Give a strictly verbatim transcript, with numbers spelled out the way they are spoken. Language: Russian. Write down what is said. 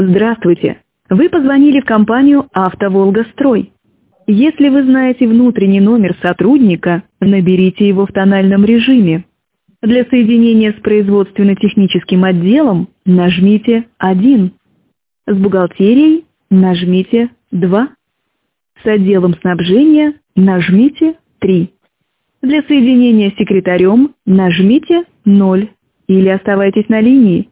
Здравствуйте! Вы позвонили в компанию «АвтоВолгастрой». Если вы знаете внутренний номер сотрудника, наберите его в тональном режиме. Для соединения с производственно-техническим отделом нажмите один. С бухгалтерией нажмите два. С отделом снабжения нажмите три. Для соединения с секретарем нажмите ноль или оставайтесь на линии.